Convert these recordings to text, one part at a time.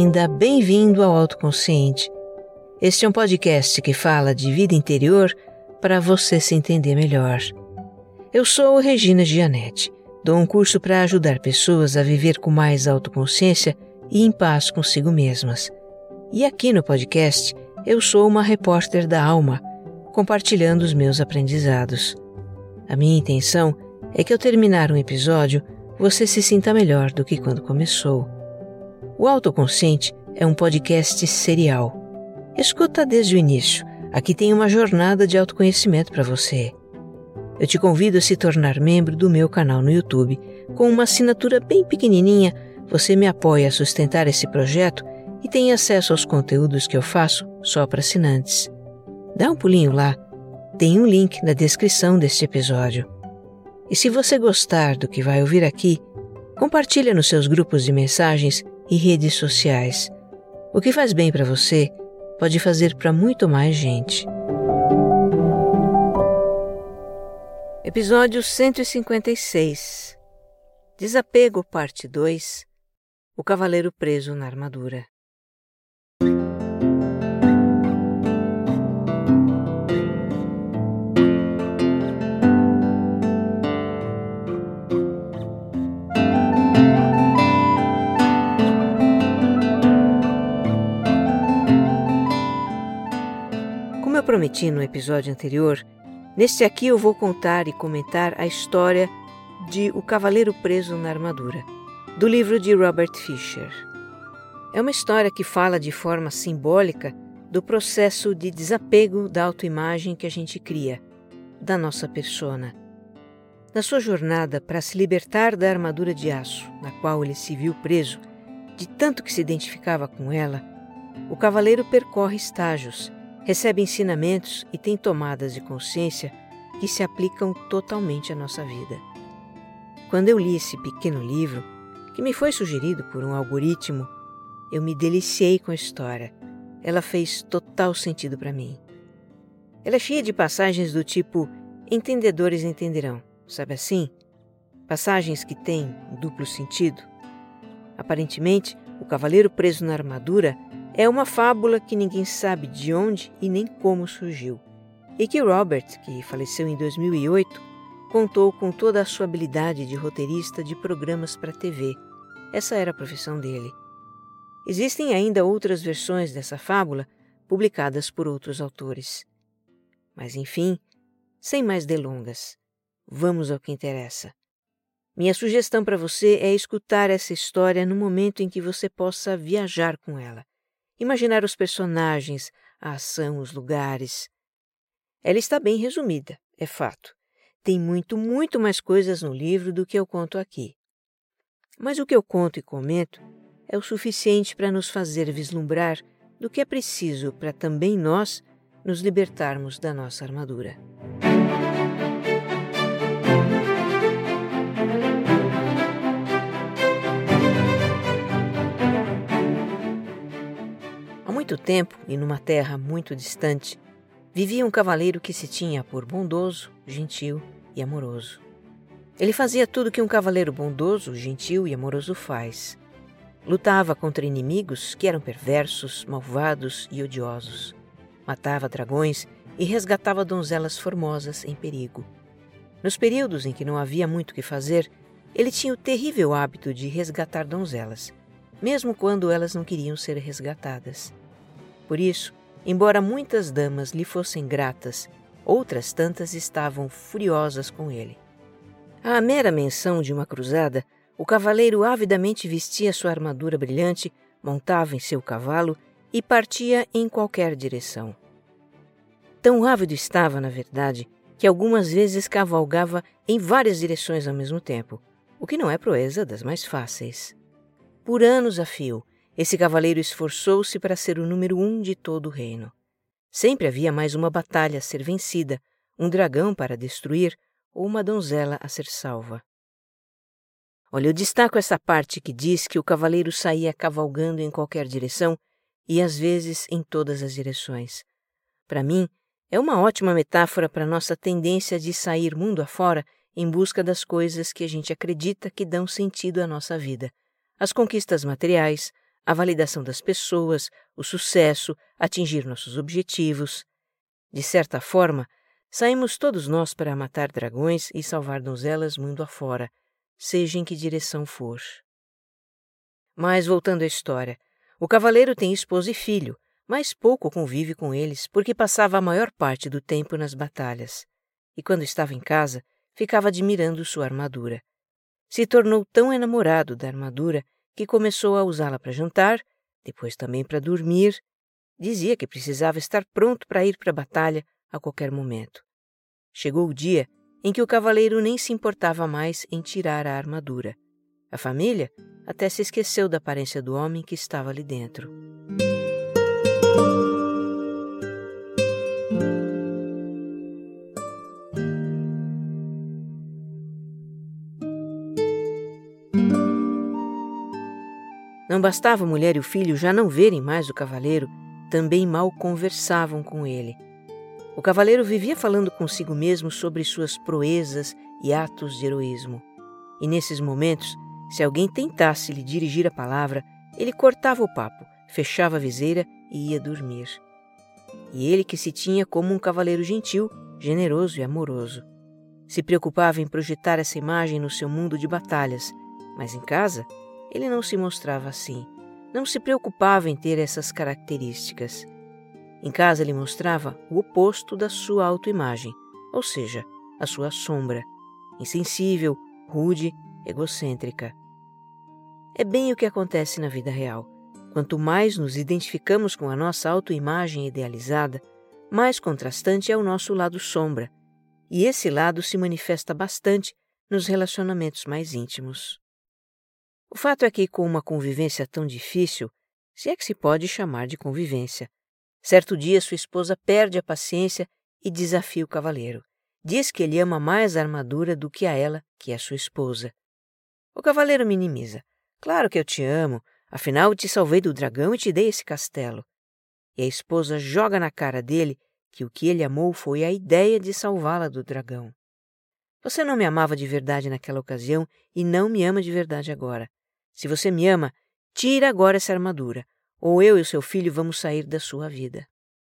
bem-vinda, bem-vindo ao Autoconsciente. Este é um podcast que fala de vida interior para você se entender melhor. Eu sou Regina Gianetti, dou um curso para ajudar pessoas a viver com mais autoconsciência e em paz consigo mesmas. E aqui no podcast, eu sou uma repórter da alma, compartilhando os meus aprendizados. A minha intenção é que ao terminar um episódio, você se sinta melhor do que quando começou. O Autoconsciente é um podcast serial. Escuta desde o início. Aqui tem uma jornada de autoconhecimento para você. Eu te convido a se tornar membro do meu canal no YouTube. Com uma assinatura bem pequenininha, você me apoia a sustentar esse projeto e tem acesso aos conteúdos que eu faço só para assinantes. Dá um pulinho lá. Tem um link na descrição deste episódio. E se você gostar do que vai ouvir aqui, compartilha nos seus grupos de mensagens e redes sociais. O que faz bem para você pode fazer para muito mais gente. Episódio 156. Desapego, parte 2. O cavaleiro preso na armadura. Como eu prometi no episódio anterior, neste aqui eu vou contar e comentar a história de O Cavaleiro Preso na Armadura, do livro de Robert Fisher. É uma história que fala de forma simbólica do processo de desapego da autoimagem que a gente cria, da nossa persona. Na sua jornada para se libertar da armadura de aço, na qual ele se viu preso, de tanto que se identificava com ela, o cavaleiro percorre estágios, recebe ensinamentos e tem tomadas de consciência que se aplicam totalmente à nossa vida. Quando eu li esse pequeno livro, que me foi sugerido por um algoritmo, eu me deliciei com a história. Ela fez total sentido para mim. Ela é cheia de passagens do tipo entendedores entenderão, sabe assim? Passagens que têm duplo sentido. Aparentemente, o cavaleiro preso na armadura é uma fábula que ninguém sabe de onde e nem como surgiu, e que Robert, que faleceu em 2008, contou com toda a sua habilidade de roteirista de programas para TV. Essa era a profissão dele. Existem ainda outras versões dessa fábula, publicadas por outros autores. Mas enfim, sem mais delongas, vamos ao que interessa. Minha sugestão para você é escutar essa história no momento em que você possa viajar com ela. Imaginar os personagens, a ação, os lugares. Ela está bem resumida, é fato. Tem muito mais coisas no livro do que eu conto aqui. Mas o que eu conto e comento é o suficiente para nos fazer vislumbrar do que é preciso para também nós nos libertarmos da nossa armadura. Há muito tempo, e numa terra muito distante, vivia um cavaleiro que se tinha por bondoso, gentil e amoroso. Ele fazia tudo que um cavaleiro bondoso, gentil e amoroso faz. Lutava contra inimigos que eram perversos, malvados e odiosos. Matava dragões e resgatava donzelas formosas em perigo. Nos períodos em que não havia muito o que fazer, ele tinha o terrível hábito de resgatar donzelas, mesmo quando elas não queriam ser resgatadas. Por isso, embora muitas damas lhe fossem gratas, outras tantas estavam furiosas com ele. À mera menção de uma cruzada, o cavaleiro avidamente vestia sua armadura brilhante, montava em seu cavalo e partia em qualquer direção. Tão ávido estava, na verdade, que algumas vezes cavalgava em várias direções ao mesmo tempo, o que não é proeza das mais fáceis. Por anos a fio, esse cavaleiro esforçou-se para ser o número 1 de todo o reino. Sempre havia mais uma batalha a ser vencida, um dragão para destruir ou uma donzela a ser salva. Olha, eu destaco essa parte que diz que o cavaleiro saía cavalgando em qualquer direção e às vezes em todas as direções. Para mim, é uma ótima metáfora para nossa tendência de sair mundo afora em busca das coisas que a gente acredita que dão sentido à nossa vida. As conquistas materiais, a validação das pessoas, o sucesso, atingir nossos objetivos. De certa forma, saímos todos nós para matar dragões e salvar donzelas mundo afora, seja em que direção for. Mas voltando à história, o cavaleiro tem esposa e filho, mas pouco convive com eles porque passava a maior parte do tempo nas batalhas. E quando estava em casa, ficava admirando sua armadura. Se tornou tão enamorado da armadura que começou a usá-la para jantar, depois também para dormir. Dizia que precisava estar pronto para ir para a batalha a qualquer momento. Chegou o dia em que o cavaleiro nem se importava mais em tirar a armadura. A família até se esqueceu da aparência do homem que estava ali dentro. Não bastava a mulher e o filho já não verem mais o cavaleiro, também mal conversavam com ele. O cavaleiro vivia falando consigo mesmo sobre suas proezas e atos de heroísmo. E nesses momentos, se alguém tentasse lhe dirigir a palavra, ele cortava o papo, fechava a viseira e ia dormir. E ele que se tinha como um cavaleiro gentil, generoso e amoroso. Se preocupava em projetar essa imagem no seu mundo de batalhas, mas em casa ele não se mostrava assim. Não se preocupava em ter essas características. Em casa ele mostrava o oposto da sua autoimagem, ou seja, a sua sombra, insensível, rude, egocêntrica. É bem o que acontece na vida real. Quanto mais nos identificamos com a nossa autoimagem idealizada, mais contrastante é o nosso lado sombra, e esse lado se manifesta bastante nos relacionamentos mais íntimos. O fato é que, com uma convivência tão difícil, se é que se pode chamar de convivência, certo dia sua esposa perde a paciência e desafia o cavaleiro. Diz que ele ama mais a armadura do que a ela, que é sua esposa. O cavaleiro minimiza. Claro que eu te amo, afinal eu te salvei do dragão e te dei esse castelo. E a esposa joga na cara dele que o que ele amou foi a ideia de salvá-la do dragão. Você não me amava de verdade naquela ocasião e não me ama de verdade agora. Se você me ama, tira agora essa armadura, ou eu e o seu filho vamos sair da sua vida.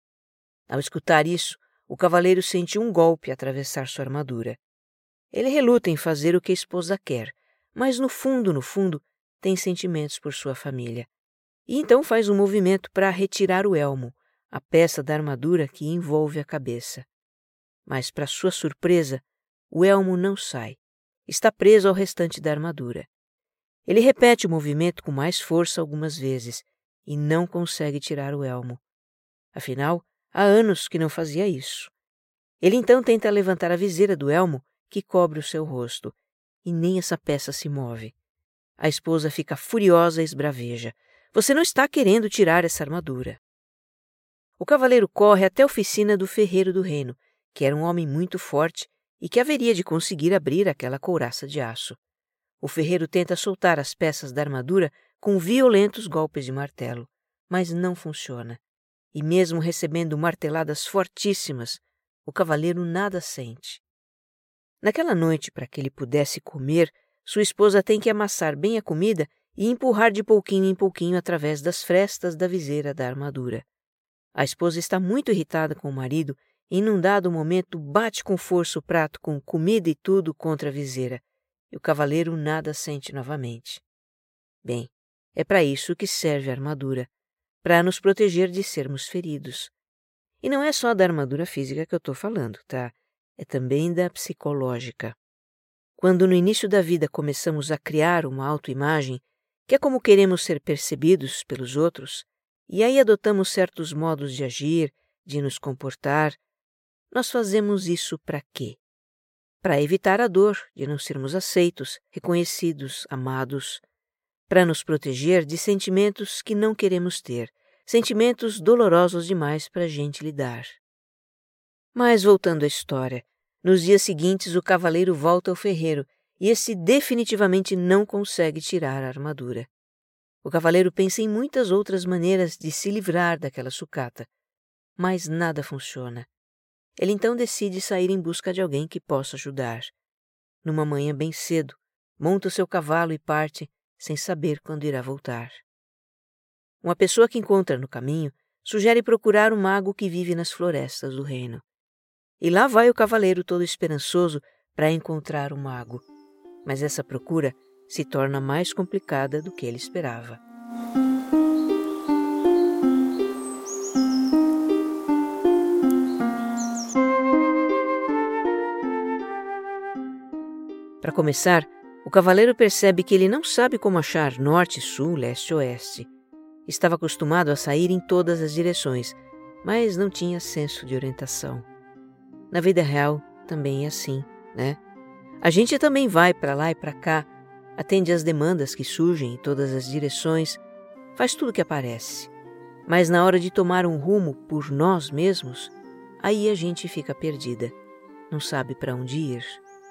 Ao escutar isso, o cavaleiro sente um golpe atravessar sua armadura. Ele reluta em fazer o que a esposa quer, mas no fundo, tem sentimentos por sua família. E então faz um movimento para retirar o elmo, a peça da armadura que envolve a cabeça. Mas, para sua surpresa, o elmo não sai. Está preso ao restante da armadura. Ele repete o movimento com mais força algumas vezes e não consegue tirar o elmo. Afinal, há anos que não fazia isso. Ele então tenta levantar a viseira do elmo que cobre o seu rosto, e nem essa peça se move. A esposa fica furiosa e esbraveja. Você não está querendo tirar essa armadura. O cavaleiro corre até a oficina do ferreiro do reino, que era um homem muito forte e que haveria de conseguir abrir aquela couraça de aço. O ferreiro tenta soltar as peças da armadura com violentos golpes de martelo, mas não funciona. E mesmo recebendo marteladas fortíssimas, o cavaleiro nada sente. Naquela noite, para que ele pudesse comer, sua esposa tem que amassar bem a comida e empurrar de pouquinho em pouquinho através das frestas da viseira da armadura. A esposa está muito irritada com o marido e, num dado momento, bate com força o prato com comida e tudo contra a viseira, e o cavaleiro nada sente novamente. Bem, é para isso que serve a armadura, para nos proteger de sermos feridos. E não é só da armadura física que eu estou falando, tá? É também da psicológica. Quando no início da vida começamos a criar uma autoimagem, que é como queremos ser percebidos pelos outros, e aí adotamos certos modos de agir, de nos comportar, nós fazemos isso para quê? Para evitar a dor de não sermos aceitos, reconhecidos, amados, para nos proteger de sentimentos que não queremos ter, sentimentos dolorosos demais para a gente lidar. Mas voltando à história, nos dias seguintes o cavaleiro volta ao ferreiro e esse definitivamente não consegue tirar a armadura. O cavaleiro pensa em muitas outras maneiras de se livrar daquela sucata, mas nada funciona. Ele então decide sair em busca de alguém que possa ajudar. Numa manhã bem cedo, monta o seu cavalo e parte, sem saber quando irá voltar. uma pessoa que encontra no caminho sugere procurar um mago que vive nas florestas do reino. E lá vai o cavaleiro todo esperançoso para encontrar o mago. Mas essa procura se torna mais complicada do que ele esperava. Para começar, o cavaleiro percebe que ele não sabe como achar norte, sul, leste, oeste. Estava acostumado a sair em todas as direções, mas não tinha senso de orientação. Na vida real também é assim, né? A gente também vai para lá e para cá, atende às demandas que surgem em todas as direções, faz tudo o que aparece. Mas na hora de tomar um rumo por nós mesmos, aí a gente fica perdida, não sabe para onde ir.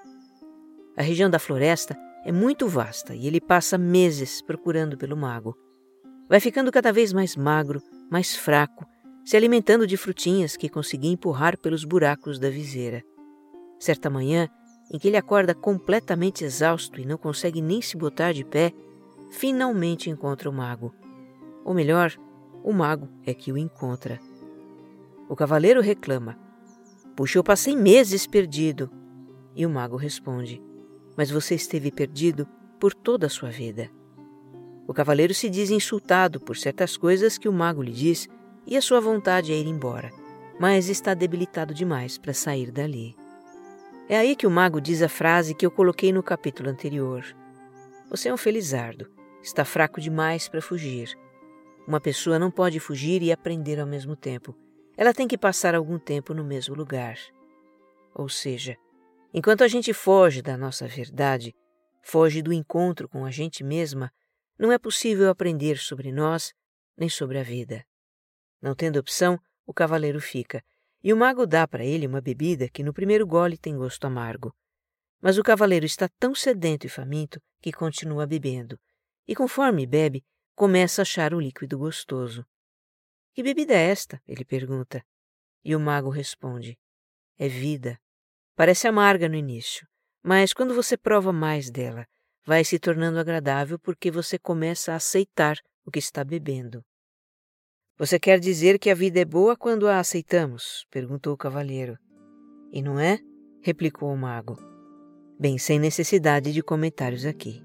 A região da floresta é muito vasta e ele passa meses procurando pelo mago. Vai ficando cada vez mais magro, mais fraco, se alimentando de frutinhas que conseguia empurrar pelos buracos da viseira. Certa manhã, em que ele acorda completamente exausto e não consegue nem se botar de pé, finalmente encontra o mago. Ou melhor, o mago é que o encontra. O cavaleiro reclama: "Puxa, eu passei meses perdido." E o mago responde: "Mas você esteve perdido por toda a sua vida." O cavaleiro se diz insultado por certas coisas que o mago lhe diz e a sua vontade é ir embora, mas está debilitado demais para sair dali. É aí que o mago diz a frase que eu coloquei no capítulo anterior. Você é um felizardo, está fraco demais para fugir. Uma pessoa não pode fugir e aprender ao mesmo tempo. Ela tem que passar algum tempo no mesmo lugar. Ou seja, enquanto a gente foge da nossa verdade, foge do encontro com a gente mesma, não é possível aprender sobre nós nem sobre a vida. Não tendo opção, o cavaleiro fica, e o mago dá para ele uma bebida que no primeiro gole tem gosto amargo. Mas o cavaleiro está tão sedento e faminto que continua bebendo, e conforme bebe, começa a achar o líquido gostoso. "Que bebida é esta?" ele pergunta. E o mago responde: "É vida. Parece amarga no início, mas quando você prova mais dela, vai se tornando agradável porque você começa a aceitar o que está bebendo." "Você quer dizer que a vida é boa quando a aceitamos?" perguntou o cavaleiro. "E não é?" replicou o mago. Bem, sem necessidade de comentários aqui.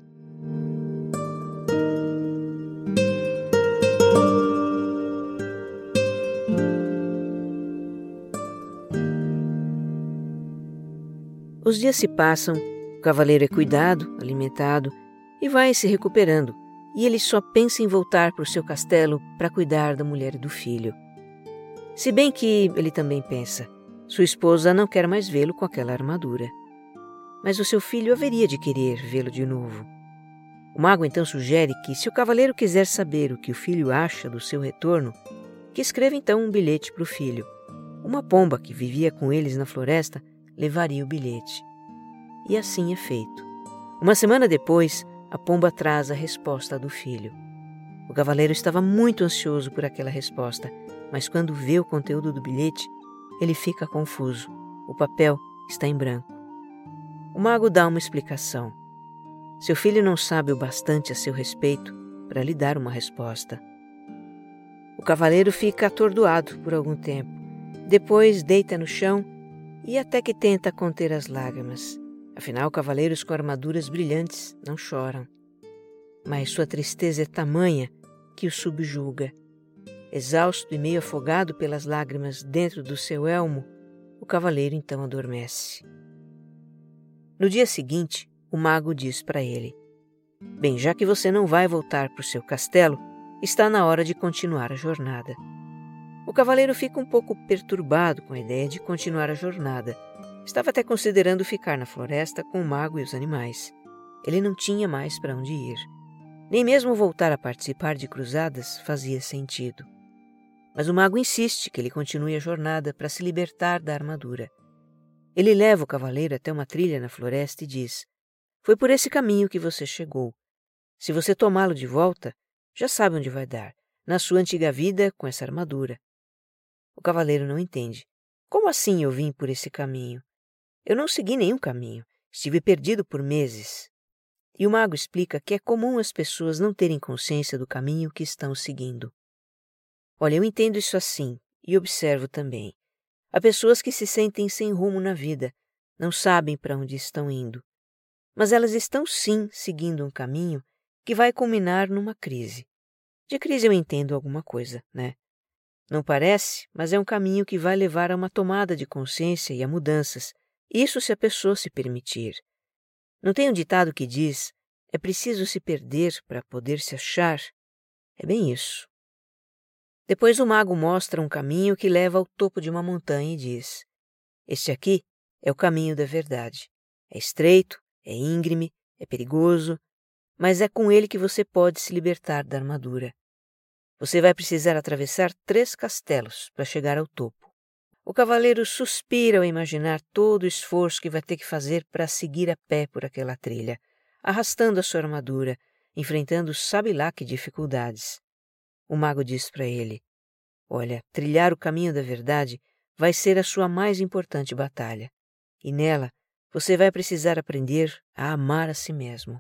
Os dias se passam, o cavaleiro é cuidado, alimentado e vai se recuperando, e ele só pensa em voltar para o seu castelo para cuidar da mulher e do filho. Se bem que ele também pensa, sua esposa não quer mais vê-lo com aquela armadura. Mas o seu filho haveria de querer vê-lo de novo. O mago então sugere que, se o cavaleiro quiser saber o que o filho acha do seu retorno, que escreva então um bilhete para o filho. Uma pomba que vivia com eles na floresta levaria o bilhete. E assim é feito. Uma semana depois, a pomba traz a resposta do filho. O cavaleiro estava muito ansioso por aquela resposta, mas quando vê o conteúdo do bilhete, ele fica confuso. O papel está em branco. O mago dá uma explicação. Seu filho não sabe o bastante a seu respeito para lhe dar uma resposta. O cavaleiro fica atordoado por algum tempo. Depois deita no chão e até que tenta conter as lágrimas. Afinal, cavaleiros com armaduras brilhantes não choram. Mas sua tristeza é tamanha que o subjuga. Exausto e meio afogado pelas lágrimas dentro do seu elmo, o cavaleiro então adormece. No dia seguinte, o mago diz para ele: "Bem, já que você não vai voltar para o seu castelo, está na hora de continuar a jornada." O cavaleiro fica um pouco perturbado com a ideia de continuar a jornada. Estava até considerando ficar na floresta com o mago e os animais. Ele não tinha mais para onde ir. Nem mesmo voltar a participar de cruzadas fazia sentido. Mas o mago insiste que ele continue a jornada para se libertar da armadura. Ele leva o cavaleiro até uma trilha na floresta e diz: "Foi por esse caminho que você chegou. Se você tomá-lo de volta, já sabe onde vai dar, na sua antiga vida com essa armadura." O cavaleiro não entende. "Como assim eu vim por esse caminho? Eu não segui nenhum caminho. Estive perdido por meses." E o mago explica que é comum as pessoas não terem consciência do caminho que estão seguindo. Olha, eu entendo isso assim e observo também. Há pessoas que se sentem sem rumo na vida, não sabem para onde estão indo. Mas elas estão sim seguindo um caminho que vai culminar numa crise. De crise eu entendo alguma coisa, né? Não parece, mas é um caminho que vai levar a uma tomada de consciência e a mudanças. Isso se a pessoa se permitir. Não tem um ditado que diz: é preciso se perder para poder se achar? É bem isso. Depois o mago mostra um caminho que leva ao topo de uma montanha e diz: este aqui é o caminho da verdade. É estreito, é íngreme, é perigoso, mas é com ele que você pode se libertar da armadura. Você vai precisar atravessar 3 castelos para chegar ao topo. O cavaleiro suspira ao imaginar todo o esforço que vai ter que fazer para seguir a pé por aquela trilha, arrastando a sua armadura, enfrentando sabe lá que dificuldades. O mago diz para ele: olha, trilhar o caminho da verdade vai ser a sua mais importante batalha, e nela você vai precisar aprender a amar a si mesmo.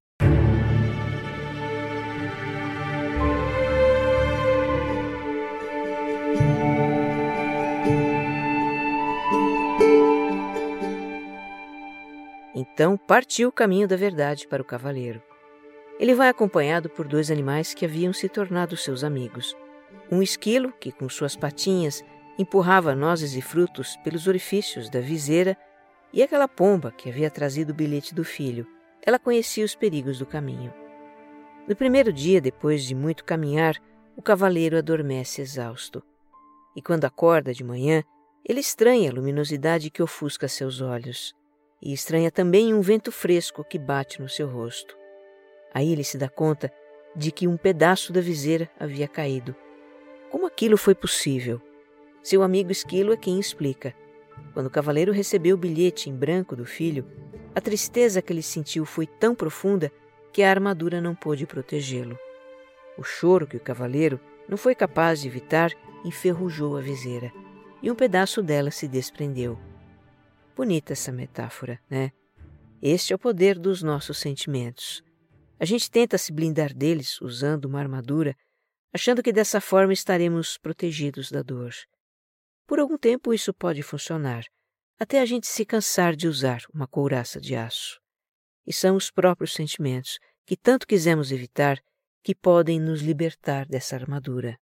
Então partiu o caminho da verdade para o cavaleiro. Ele vai acompanhado por 2 animais que haviam se tornado seus amigos. Um esquilo, que com suas patinhas empurrava nozes e frutos pelos orifícios da viseira, e aquela pomba que havia trazido o bilhete do filho. Ela conhecia os perigos do caminho. No primeiro dia, depois de muito caminhar, o cavaleiro adormece exausto. E quando acorda de manhã, ele estranha a luminosidade que ofusca seus olhos. E estranha também um vento fresco que bate no seu rosto. Aí ele se dá conta de que um pedaço da viseira havia caído. Como aquilo foi possível? Seu amigo esquilo é quem explica. Quando o cavaleiro recebeu o bilhete em branco do filho, a tristeza que ele sentiu foi tão profunda que a armadura não pôde protegê-lo. O choro que o cavaleiro não foi capaz de evitar enferrujou a viseira, e um pedaço dela se desprendeu. Bonita essa metáfora, né? Este é o poder dos nossos sentimentos. A gente tenta se blindar deles usando uma armadura, achando que dessa forma estaremos protegidos da dor. Por algum tempo isso pode funcionar, até a gente se cansar de usar uma couraça de aço. E são os próprios sentimentos, que tanto quisemos evitar, que podem nos libertar dessa armadura.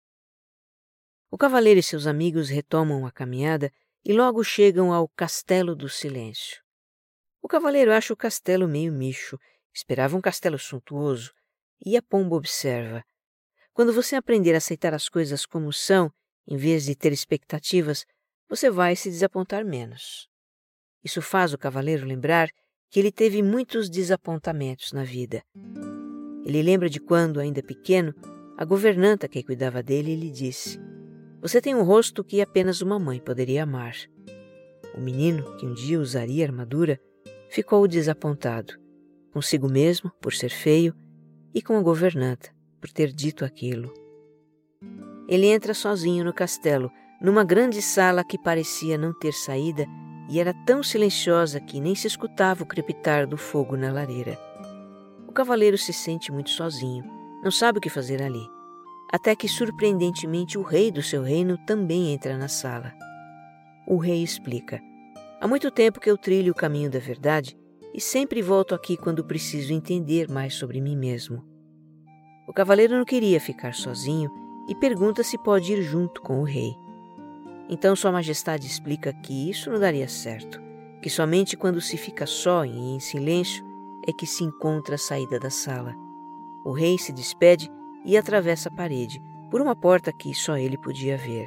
O cavaleiro e seus amigos retomam a caminhada e logo chegam ao Castelo do Silêncio. O cavaleiro acha o castelo meio micho, esperava um castelo suntuoso, e a pomba observa. Quando você aprender a aceitar as coisas como são, em vez de ter expectativas, você vai se desapontar menos. Isso faz o cavaleiro lembrar que ele teve muitos desapontamentos na vida. Ele lembra de quando, ainda pequeno, a governanta que cuidava dele lhe disse: você tem um rosto que apenas uma mãe poderia amar. O menino, que um dia usaria armadura, ficou desapontado, consigo mesmo, por ser feio, e com a governanta, por ter dito aquilo. Ele entra sozinho no castelo, numa grande sala que parecia não ter saída e era tão silenciosa que nem se escutava o crepitar do fogo na lareira. O cavaleiro se sente muito sozinho, não sabe o que fazer ali. Até que, surpreendentemente, o rei do seu reino também entra na sala. O rei explica: há muito tempo que eu trilho o caminho da verdade e sempre volto aqui quando preciso entender mais sobre mim mesmo. O cavaleiro não queria ficar sozinho e pergunta se pode ir junto com o rei. Então Sua Majestade explica que isso não daria certo, que somente quando se fica só e em silêncio é que se encontra a saída da sala. O rei se despede e atravessa a parede, por uma porta que só ele podia ver.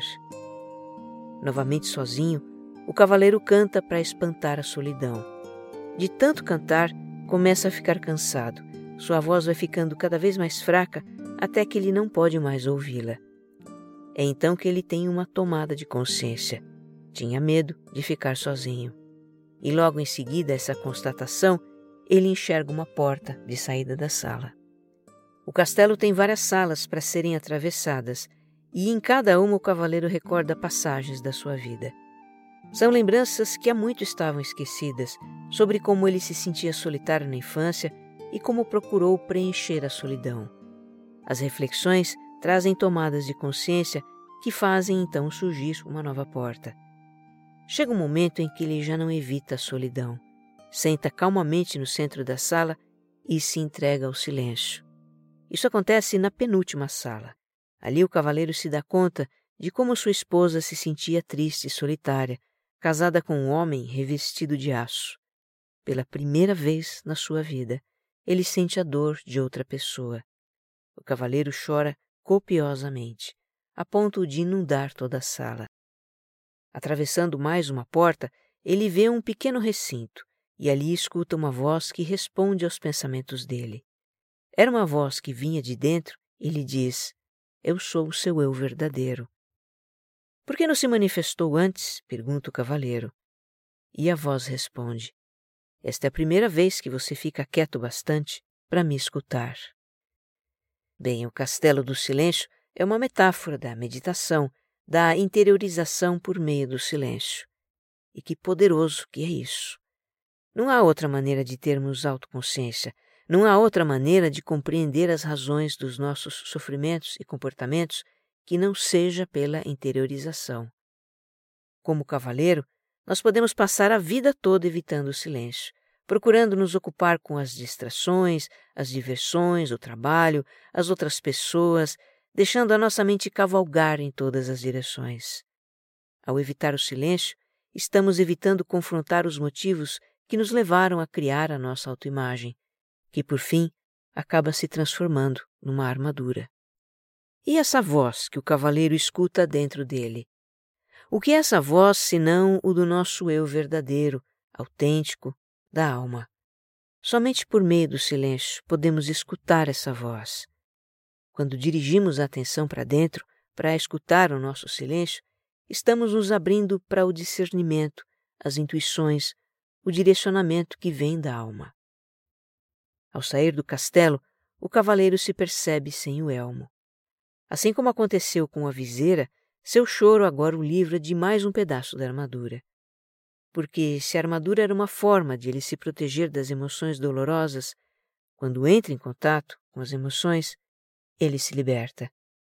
Novamente sozinho, o cavaleiro canta para espantar a solidão. De tanto cantar, começa a ficar cansado. Sua voz vai ficando cada vez mais fraca até que ele não pode mais ouvi-la. É então que ele tem uma tomada de consciência. Tinha medo de ficar sozinho. E logo em seguida a essa constatação, ele enxerga uma porta de saída da sala. O castelo tem várias salas para serem atravessadas, e em cada uma o cavaleiro recorda passagens da sua vida. São lembranças que há muito estavam esquecidas, sobre como ele se sentia solitário na infância e como procurou preencher a solidão. As reflexões trazem tomadas de consciência que fazem então surgir uma nova porta. Chega um momento em que ele já não evita a solidão. Senta calmamente no centro da sala e se entrega ao silêncio. Isso acontece na penúltima sala. Ali o cavaleiro se dá conta de como sua esposa se sentia triste e solitária, casada com um homem revestido de aço. Pela primeira vez na sua vida, ele sente a dor de outra pessoa. O cavaleiro chora copiosamente, a ponto de inundar toda a sala. Atravessando mais uma porta, ele vê um pequeno recinto e ali escuta uma voz que responde aos pensamentos dele. Era uma voz que vinha de dentro e lhe diz: "Eu sou o seu eu verdadeiro." "Por que não se manifestou antes?" pergunta o cavaleiro. E a voz responde: "Esta é a primeira vez que você fica quieto bastante para me escutar." Bem, o Castelo do Silêncio é uma metáfora da meditação, da interiorização por meio do silêncio. E que poderoso que é isso! Não há outra maneira de termos autoconsciência, não há outra maneira de compreender as razões dos nossos sofrimentos e comportamentos que não seja pela interiorização. Como cavaleiro, nós podemos passar a vida toda evitando o silêncio, procurando nos ocupar com as distrações, as diversões, o trabalho, as outras pessoas, deixando a nossa mente cavalgar em todas as direções. Ao evitar o silêncio, estamos evitando confrontar os motivos que nos levaram a criar a nossa autoimagem, que por fim acaba se transformando numa armadura. E essa voz que o cavaleiro escuta dentro dele? O que é essa voz senão o do nosso eu verdadeiro, autêntico, da alma? Somente por meio do silêncio podemos escutar essa voz. Quando dirigimos a atenção para dentro, para escutar o nosso silêncio, estamos nos abrindo para o discernimento, as intuições, o direcionamento que vem da alma. Ao sair do castelo, o cavaleiro se percebe sem o elmo. Assim como aconteceu com a viseira, seu choro agora o livra de mais um pedaço da armadura. Porque se a armadura era uma forma de ele se proteger das emoções dolorosas, quando entra em contato com as emoções, ele se liberta.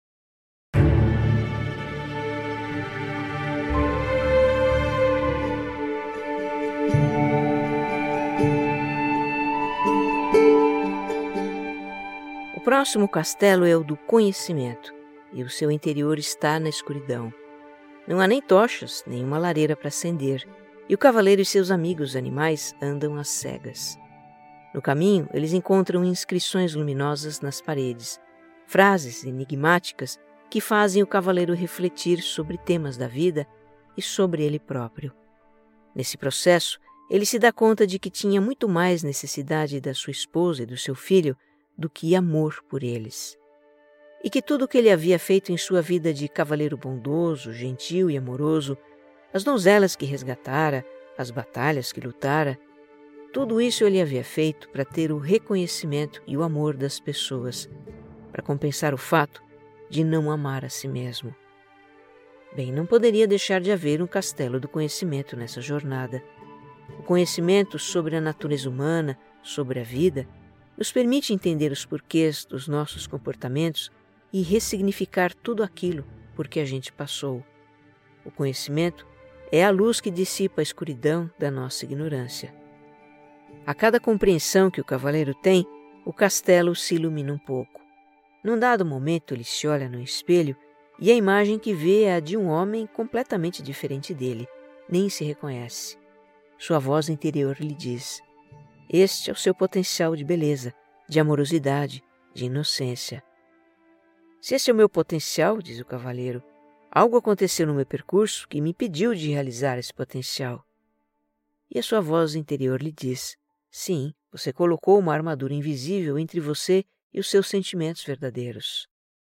O próximo castelo é o do conhecimento, e o seu interior está na escuridão. Não há nem tochas, nem uma lareira para acender, e o cavaleiro e seus amigos animais andam às cegas. No caminho, eles encontram inscrições luminosas nas paredes, frases enigmáticas que fazem o cavaleiro refletir sobre temas da vida e sobre ele próprio. Nesse processo, ele se dá conta de que tinha muito mais necessidade da sua esposa e do seu filho do que amor por eles. E que tudo o que ele havia feito em sua vida de cavaleiro bondoso, gentil e amoroso, as donzelas que resgatara, as batalhas que lutara, tudo isso ele havia feito para ter o reconhecimento e o amor das pessoas, para compensar o fato de não amar a si mesmo. Bem, não poderia deixar de haver um castelo do conhecimento nessa jornada. O conhecimento sobre a natureza humana, sobre a vida, nos permite entender os porquês dos nossos comportamentos e ressignificar tudo aquilo por que a gente passou. O conhecimento é a luz que dissipa a escuridão da nossa ignorância. A cada compreensão que o cavaleiro tem, o castelo se ilumina um pouco. Num dado momento ele se olha no espelho e a imagem que vê é a de um homem completamente diferente dele, nem se reconhece. Sua voz interior lhe diz: "Este é o seu potencial de beleza, de amorosidade, de inocência." "Se esse é o meu potencial," diz o cavaleiro, "algo aconteceu no meu percurso que me impediu de realizar esse potencial." E a sua voz interior lhe diz: "Sim, você colocou uma armadura invisível entre você e os seus sentimentos verdadeiros."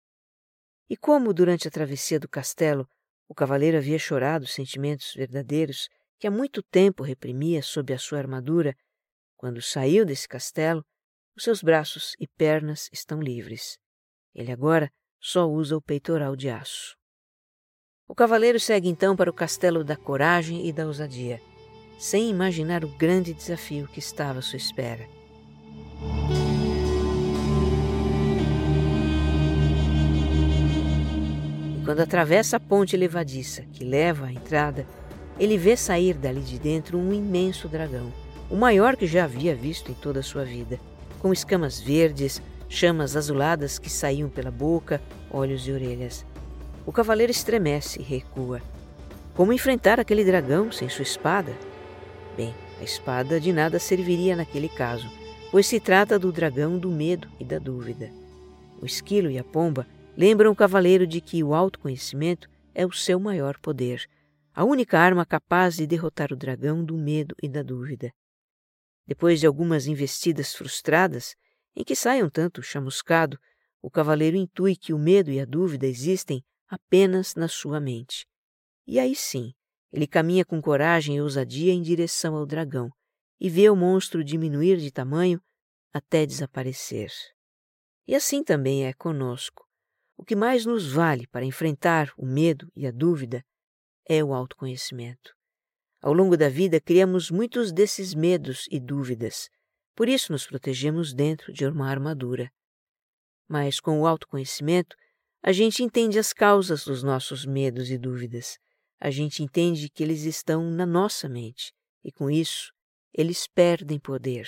E como durante a travessia do castelo o cavaleiro havia chorado os sentimentos verdadeiros que há muito tempo reprimia sob a sua armadura, quando saiu desse castelo, os seus braços e pernas estão livres. Ele agora só usa o peitoral de aço. O cavaleiro segue então para o castelo da coragem e da ousadia, sem imaginar o grande desafio que estava à sua espera. quando atravessa a ponte levadiça que leva à entrada, ele vê sair dali de dentro um imenso dragão, o maior que já havia visto em toda a sua vida, com escamas verdes, chamas azuladas que saíam pela boca, olhos e orelhas. O cavaleiro estremece e recua. Como enfrentar aquele dragão sem sua espada? Bem, a espada de nada serviria naquele caso, pois se trata do dragão do medo e da dúvida. O esquilo e a pomba lembram o cavaleiro de que o autoconhecimento é o seu maior poder, a única arma capaz de derrotar o dragão do medo e da dúvida. Depois de algumas investidas frustradas, em que sai um tanto chamuscado, o cavaleiro intui que o medo e a dúvida existem apenas na sua mente. E aí sim, ele caminha com coragem e ousadia em direção ao dragão e vê o monstro diminuir de tamanho até desaparecer. E assim também é conosco. O que mais nos vale para enfrentar o medo e a dúvida é o autoconhecimento. Ao longo da vida criamos muitos desses medos e dúvidas, por isso nos protegemos dentro de uma armadura. Mas com o autoconhecimento, a gente entende as causas dos nossos medos e dúvidas. A gente entende que eles estão na nossa mente e, com isso, eles perdem poder.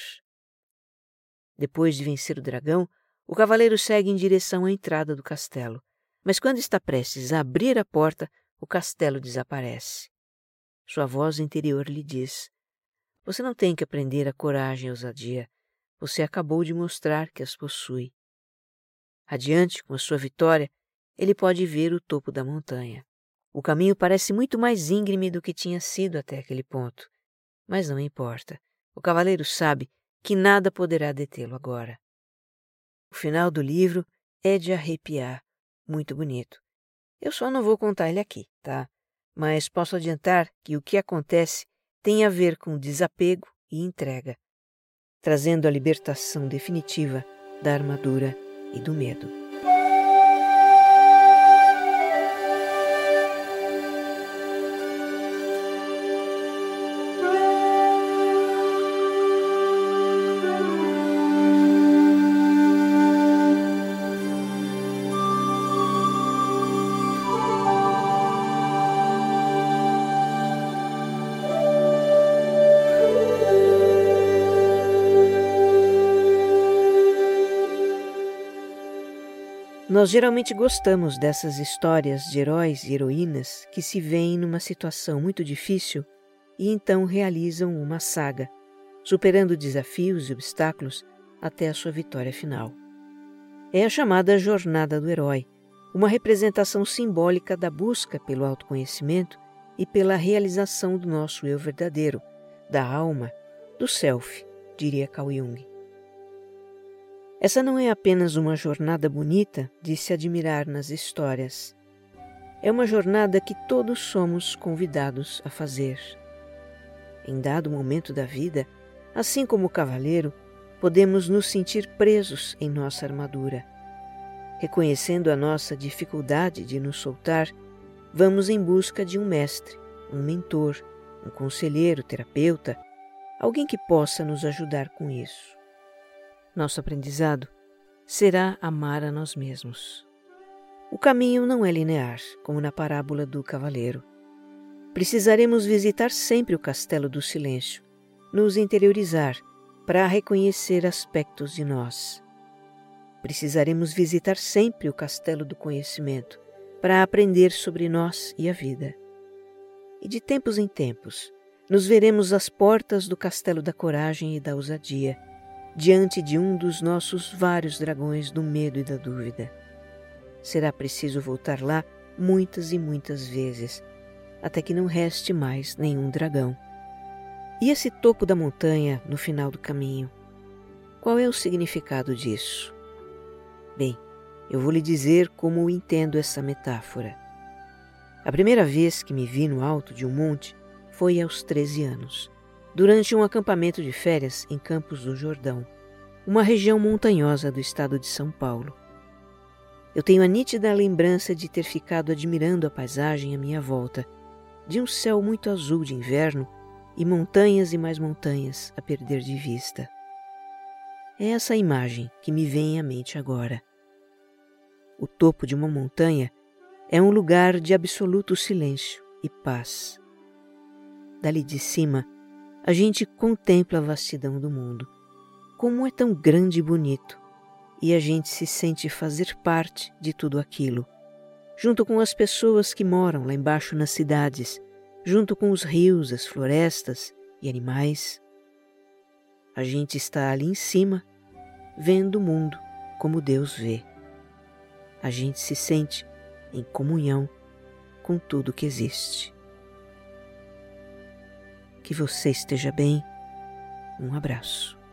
Depois de vencer o dragão, o cavaleiro segue em direção à entrada do castelo, mas quando está prestes a abrir a porta, o castelo desaparece. Sua voz interior lhe diz: você não tem que aprender a coragem e a ousadia, você acabou de mostrar que as possui. Adiante, com a sua vitória, ele pode ver o topo da montanha. O caminho parece muito mais íngreme do que tinha sido até aquele ponto, mas não importa. O cavaleiro sabe que nada poderá detê-lo agora. O final do livro é de arrepiar, muito bonito. Eu só não vou contar ele aqui, tá? Mas posso adiantar que o que acontece tem a ver com desapego e entrega, trazendo a libertação definitiva da armadura e do medo. Nós geralmente gostamos dessas histórias de heróis e heroínas que se veem numa situação muito difícil e então realizam uma saga, superando desafios e obstáculos até a sua vitória final. É a chamada jornada do herói, uma representação simbólica da busca pelo autoconhecimento e pela realização do nosso eu verdadeiro, da alma, do self, diria Carl Jung. Essa não é apenas uma jornada bonita de se admirar nas histórias. É uma jornada que todos somos convidados a fazer. Em dado momento da vida, assim como o cavaleiro, podemos nos sentir presos em nossa armadura. Reconhecendo a nossa dificuldade de nos soltar, vamos em busca de um mestre, um mentor, um conselheiro, terapeuta, alguém que possa nos ajudar com isso. Nosso aprendizado será amar a nós mesmos. O caminho não é linear, como na parábola do cavaleiro. Precisaremos visitar sempre o castelo do silêncio, nos interiorizar para reconhecer aspectos de nós. Precisaremos visitar sempre o castelo do conhecimento para aprender sobre nós e a vida. E de tempos em tempos, nos veremos às portas do castelo da coragem e da ousadia, diante de um dos nossos vários dragões do medo e da dúvida. Será preciso voltar lá muitas e muitas vezes, até que não reste mais nenhum dragão. E esse topo da montanha no final do caminho? Qual é o significado disso? Bem, eu vou lhe dizer como entendo essa metáfora. A primeira vez que me vi no alto de um monte foi aos 13 anos. Durante um acampamento de férias em Campos do Jordão, uma região montanhosa do estado de São Paulo. Eu tenho a nítida lembrança de ter ficado admirando a paisagem à minha volta, de um céu muito azul de inverno e montanhas e mais montanhas a perder de vista. É essa imagem que me vem à mente agora. O topo de uma montanha É um lugar de absoluto silêncio e paz. Dali de cima, a gente contempla a vastidão do mundo. Como é tão grande e bonito, e a gente se sente fazer parte de tudo aquilo, junto com as pessoas que moram lá embaixo nas cidades, junto com os rios, as florestas e animais. A gente está ali em cima, vendo o mundo como Deus vê. A gente se sente em comunhão com tudo que existe. Que você esteja bem. Um abraço.